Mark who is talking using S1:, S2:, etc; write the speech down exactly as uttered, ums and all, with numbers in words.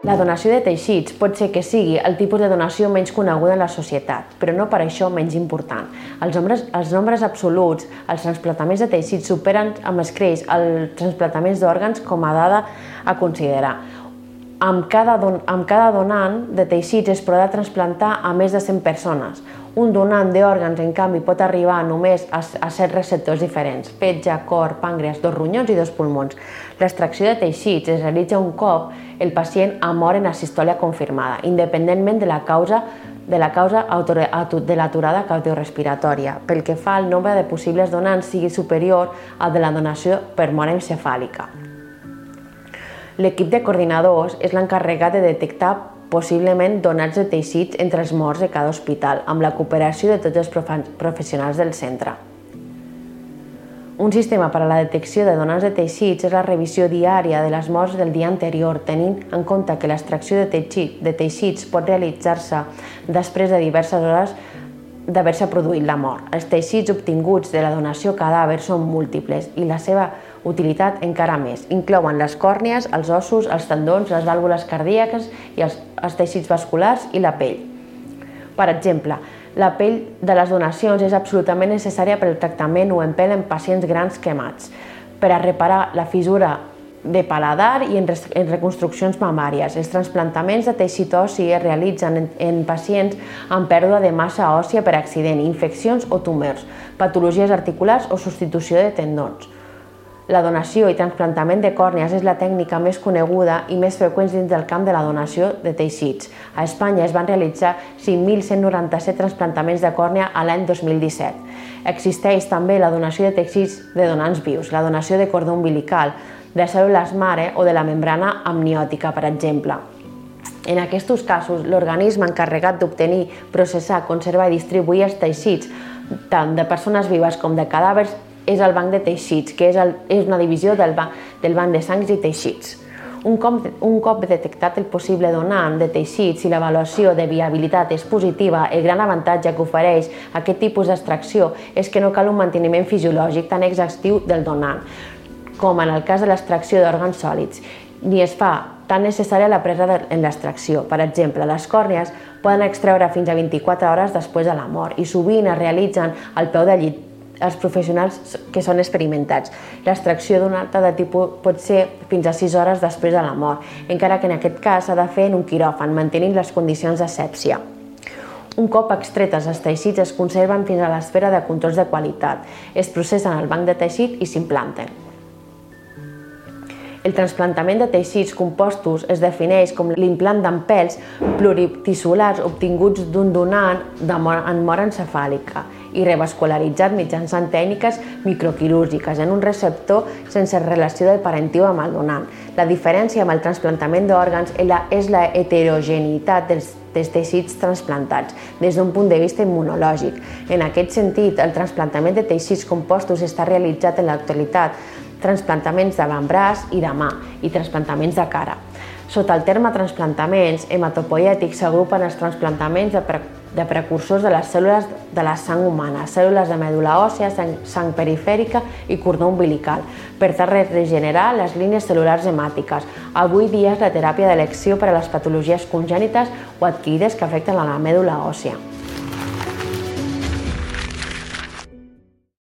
S1: La donació de teixits pot ser que sigui el tipus de donació menys coneguda en la societat, però no per això menys important. Els nombres, els nombres absoluts, els trasplantaments de teixits superen amb escreix els trasplantaments d'òrgans com a dada a considerar. Amb cada, don, amb cada donant de teixits es podrà trasplantar a més de cent persones. Un donant d'òrgans, en canvi, pot arribar només a, a set receptors diferents: fetge, cor, pàncreas, dos ronyons i dos pulmons. L'extracció de teixits es realitza un cop el pacient ha mort en asistòlia confirmada, independentment de la causa de la causa de l'aturada cardiorespiratòria, pel que fa al nombre de possibles donants sigui superior al de la donació per mort encefàlica. L'equip de coordinadors és l'encarregat de detectar possiblement donats de teixits entre els morts de cada hospital, amb la cooperació de tots els professionals del centre. Un sistema per a la detecció de donants de teixits és la revisió diària de les morts del dia anterior, tenint en compte que l'extracció de, teixit, de teixits pot realitzar-se després de diverses hores d'haver-se produït la mort. Els teixits obtinguts de la donació cadàver són múltiples i la seva utilitat encara més. Inclouen les còrnies, els ossos, els tendons, les vàlvules cardíaques i els, els teixits vasculars i la pell. Per exemple, la pell de les donacions és absolutament necessària per al tractament o empelt en pacients grans cremats, per a reparar la fissura de paladar i en, en reconstruccions mamàries. Els trasplantaments de teixit ossi es realitzen en, en pacients amb pèrdua de massa òssia per accident, infeccions o tumors, patologies articulars o substitució de tendons. La donació i trasplantament de còrnies és la tècnica més coneguda i més freqüent dins del camp de la donació de teixits. A Espanya es van realitzar cinc mil cent noranta-set trasplantaments de còrnia a l'any dos mil disset. Existeix també la donació de teixits de donants vius, la donació de cordó umbilical, de cèl·lules mare o de la membrana amniòtica, per exemple. En aquests casos, l'organisme encarregat d'obtenir, processar, conservar i distribuir els teixits, tant de persones vives com de cadàvers, és el banc de teixits, que és, el, és una divisió del, ba, del banc de sangs i teixits. Un cop, un cop detectat el possible donant de teixits i l'avaluació de viabilitat és positiva, el gran avantatge que ofereix aquest tipus d'extracció és que no cal un manteniment fisiològic tan exhaustiu del donant, com en el cas de l'extracció d'òrgans sòlids, ni es fa tan necessària la presa en l'extracció. Per exemple, les còrnies poden extreure fins a vint-i-quatre hores després de la mort i sovint es realitzen al peu del llit els professionals que són experimentats. L'extracció d'un altre de tipus pot ser fins a sis hores després de la mort, encara que en aquest cas s'ha de fer en un quiròfan, mantenint les condicions d'asèpsia. Un cop extretes els teixits es conserven fins a l'esfera de controls de qualitat, es processen al banc de teixit i s'implanten. El trasplantament de teixits compostos es defineix com l'implant d'empelts pluritissulars obtinguts d'un donant en mort encefàlica i revascularitzat mitjançant tècniques microquirúrgiques en un receptor sense relació de parentiu amb el donant. La diferència amb el trasplantament d'òrgans és la heterogeneïtat dels, dels teixits trasplantats des d'un punt de vista immunològic. En aquest sentit, el trasplantament de teixits compostos està realitzat en l'actualitat trasplantaments d'avantbraç i de mà i trasplantaments de cara. Sota el terme trasplantaments hematopoiètics s'agrupen els trasplantaments de, pre de precursors de les cèl·lules de la sang humana, cèl·lules de medul·la òssia, sang, sang perifèrica i cordó umbilical, per tal de regenerar les línies cel·lulars hemàtiques. Avui dia és la teràpia d'elecció per a les patologies congènites o adquirides que afecten a la medul·la òssia.